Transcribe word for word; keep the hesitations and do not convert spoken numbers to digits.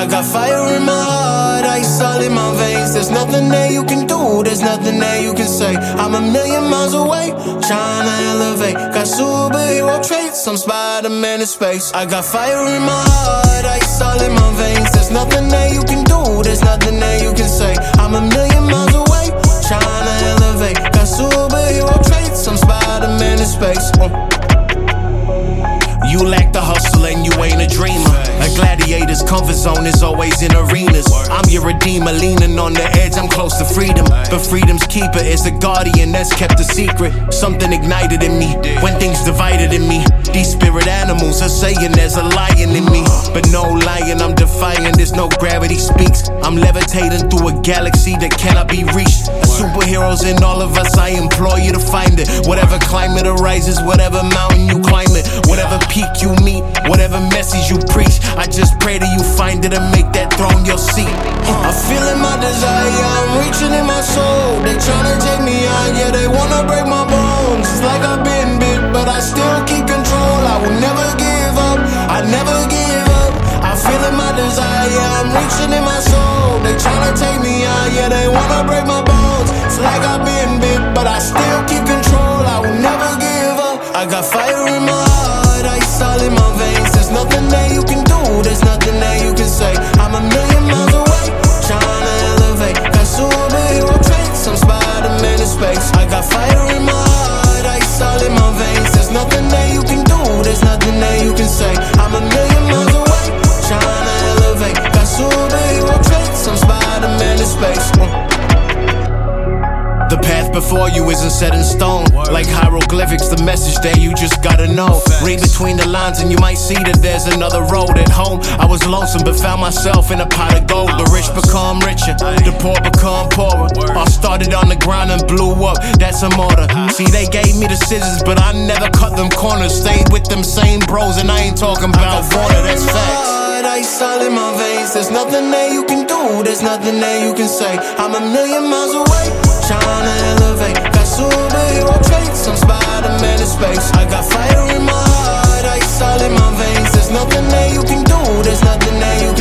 I got fire in my heart, ice all in my veins. There's nothing that you can do, there's nothing that you can say. I'm a million miles away, trying to elevate. Got superhero traits, I'm Spider-Man in space. I got fire in my heart, ice all in my veins. There's nothing that you can do, there's nothing that you can say. I'm a million miles away, trying to elevate. Got superhero traits, I'm Spider-Man in space. uh. You lack the hustle and you ain't a dreamer. A gladiator's comfort zone is always in arenas. I'm your redeemer, leaning on the edge, I'm close to freedom. But freedom's keeper is a guardian that's kept a secret. Something ignited in me when things divided in me. These spirit animals are saying there's a lion in me, but no lion, I'm defying, there's no gravity speaks. I'm levitating through a galaxy that cannot be reached. A superhero's in all of us, I implore you to find it. Whatever climate arises, whatever mountain you climb it, whatever peak you meet, whatever message you preach, I just pray that you find it and make that throne your seat. uh, I'm feeling my desire, I'm reaching in my soul. They tryna take me out, yeah, they wanna break my bones. It's like I've been bit, but I still keep control. I will never give up, I never give up. I'm feeling my desire, yeah, I'm reaching in my soul. They tryna take me out, yeah, they wanna break my bones. It's like I've been bit, but I still keep control. I will never give up. I got fire in my heart, ice all in my veins. There's nothing that you can do, there's nothing that you can say. I'm a million miles away, trying to elevate. Got superhero traits, I'm Spider-Man in space. I got fire in my heart, ice all in my veins. There's nothing that you can do, there's nothing that you can say. I'm a million miles away, trying to elevate. Got superhero traits, I'm Spider-Man in space. uh. The path before you isn't set in stone. Like hieroglyphics, the message there you just gotta know. Read between the lines and you might see that there's another road. At home, I was lonesome but found myself in a pot of gold. The rich become richer, the poor become poorer. I started on the ground and blew up, that's a order. See, they gave me the scissors but I never cut them corners. Stayed with them same bros and I ain't talking about water, that's facts. Ice all in my veins. There's nothing that you can do, there's nothing that you can say. I'm a million miles away, trying to elevate. Got superhero traits, I'm Spider-Man in space. I got fire in my heart, ice all in my veins. There's nothing that you can do, there's nothing that you